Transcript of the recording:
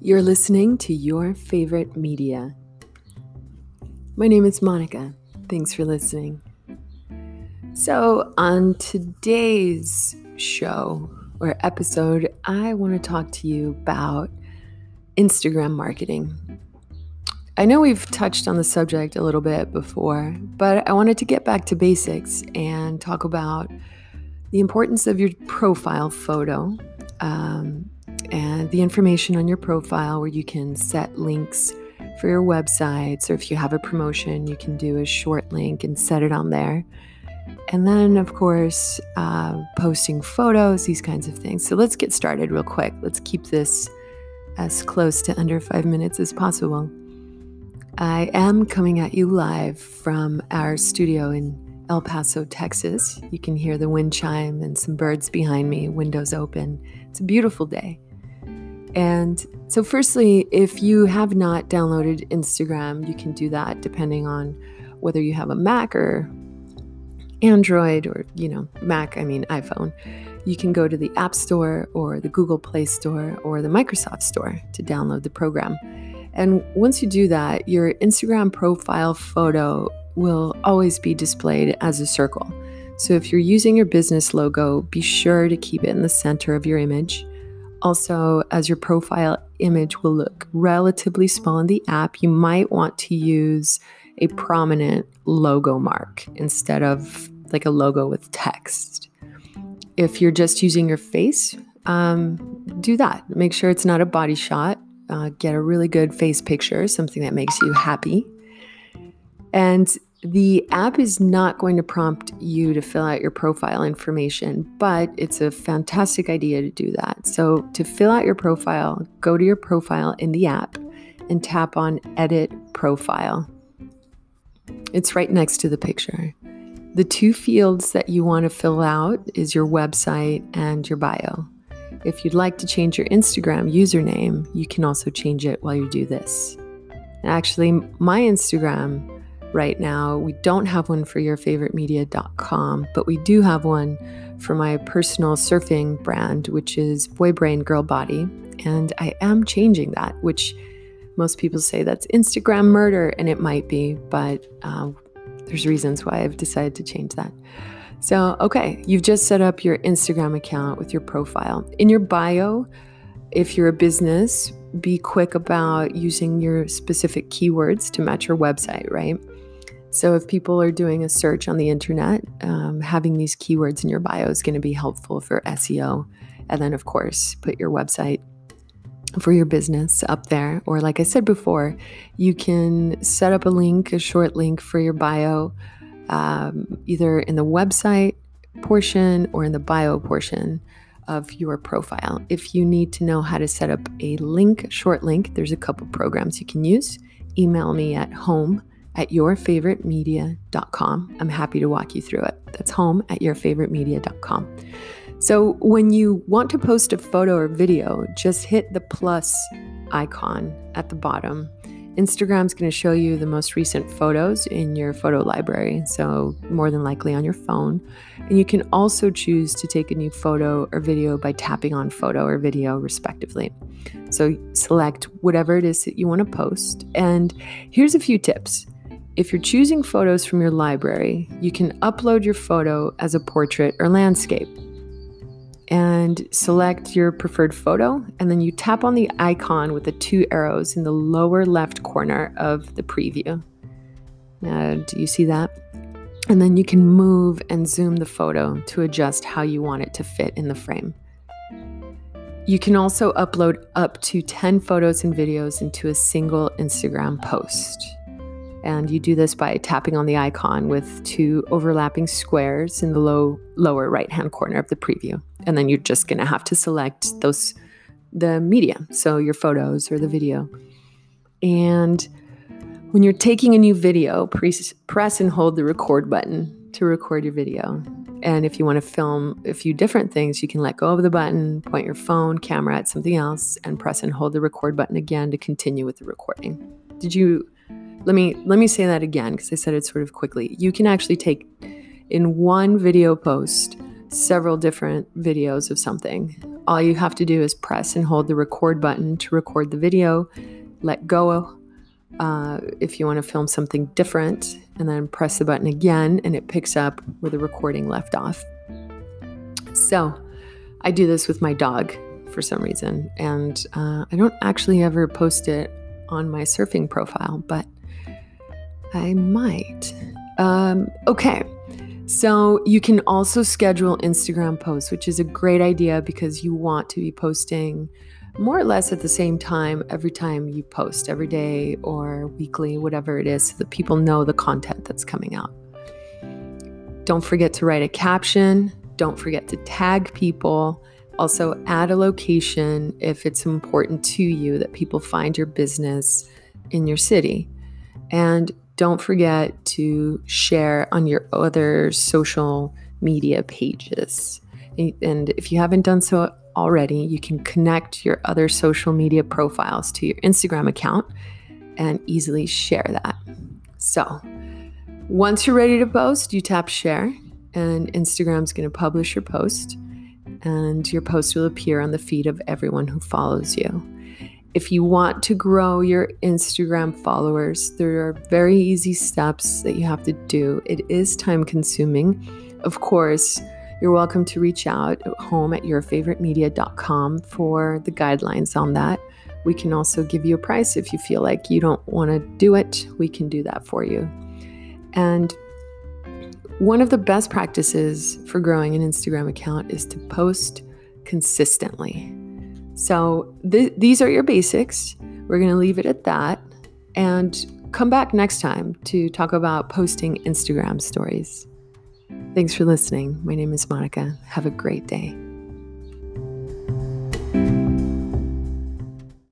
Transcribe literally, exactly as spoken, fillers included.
You're listening to Your Favorite Media. My name is Monica. Thanks for listening. So, on today's show or episode, I want to talk to you about Instagram marketing. I know we've touched on the subject a little bit before, but I wanted to get back to basics and talk about the importance of your profile photo, um, and the information on your profile where you can set links for your websites, or if you have a promotion, you can do a short link and set it on there. And then, of course, uh, posting photos, these kinds of things. So let's get started real quick. Let's keep this as close to under five minutes as possible. I am coming at you live from our studio in El Paso, Texas. You can hear the wind chime and some birds behind me, windows open. It's a beautiful day. And so firstly, if you have not downloaded Instagram, you can do that depending on whether you have a Mac or Android or, you know, Mac, I mean iPhone. You can go to the App Store or the Google Play Store or the Microsoft Store to download the program. And once you do that, your Instagram profile photo will always be displayed as a circle. So if you're using your business logo, be sure to keep it in the center of your image. Also, as your profile image will look relatively small in the app, you might want to use a prominent logo mark instead of like a logo with text. If you're just using your face, um, do that. Make sure it's not a body shot. Uh, get a really good face picture, something that makes you happy. And the app is not going to prompt you to fill out your profile information, but it's a fantastic idea to do that. So to fill out your profile, go to your profile in the app and tap on Edit Profile. It's right next to the picture. The two fields that you want to fill out is your website and your bio. If you'd like to change your Instagram username, you can also change it while you do this. Actually, my Instagram right now, we don't have one for your favorite media dot com, but we do have one for my personal surfing brand, which is Boy Brain Girl Body. And I am changing that, which most people say that's Instagram murder, and it might be, but uh, there's reasons why I've decided to change that. So, okay, you've just set up your Instagram account with your profile. In your bio, if you're a business, be quick about using your specific keywords to match your website, right? So if people are doing a search on the internet, um, having these keywords in your bio is going to be helpful for S E O. And then, of course, put your website for your business up there. Or like I said before, you can set up a link, a short link for your bio, um, either in the website portion or in the bio portion of your profile. If you need to know how to set up a link, short link, there's a couple programs you can use. Email me at home at your favorite media dot com. I'm happy to walk you through it. That's home at your favorite media dot com. So when you want to post a photo or video, just hit the plus icon at the bottom. Instagram's going to show you the most recent photos in your photo library, so more than likely on your phone. And you can also choose to take a new photo or video by tapping on photo or video, respectively. So select whatever it is that you want to post. And here's a few tips. If you're choosing photos from your library, you can upload your photo as a portrait or landscape. And select your preferred photo, and then you tap on the icon with the two arrows in the lower left corner of the preview. Now, do you see that? And then you can move and zoom the photo to adjust how you want it to fit in the frame. You can also upload up to ten photos and videos into a single Instagram post. And you do this by tapping on the icon with two overlapping squares in the low lower right-hand corner of the preview. And then you're just going to have to select those, the media, so your photos or the video. And when you're taking a new video, press, press and hold the record button to record your video. And if you want to film a few different things, you can let go of the button, point your phone camera at something else, and press and hold the record button again to continue with the recording. Did you... Let me let me say that again because I said it sort of quickly. You can actually take in one video post several different videos of something, all you have to do is press and hold the record button to record the video, let go uh, if you want to film something different, and then press the button again and it picks up where the recording left off. So I do this with my dog for some reason, and uh, I don't actually ever post it on my surfing profile, but I might. Um, okay. So you can also schedule Instagram posts, which is a great idea because you want to be posting more or less at the same time every time you post, every day or weekly, whatever it is, so that people know the content that's coming out. Don't forget to write a caption. Don't forget to tag people. Also add a location if it's important to you that people find your business in your city. And don't forget to share on your other social media pages. And if you haven't done so already, you can connect your other social media profiles to your Instagram account and easily share that. So once you're ready to post, you tap share and Instagram's going to publish your post, and your post will appear on the feed of everyone who follows you. If you want to grow your Instagram followers, there are very easy steps that you have to do. It is time consuming. Of course, you're welcome to reach out at home at your favorite media dot com for the guidelines on that. We can also give you a price if you feel like you don't want to do it. We can do that for you. And one of the best practices for growing an Instagram account is to post consistently. So th- these are your basics. We're going to leave it at that and come back next time to talk about posting Instagram stories. Thanks for listening. My name is Monica. Have a great day.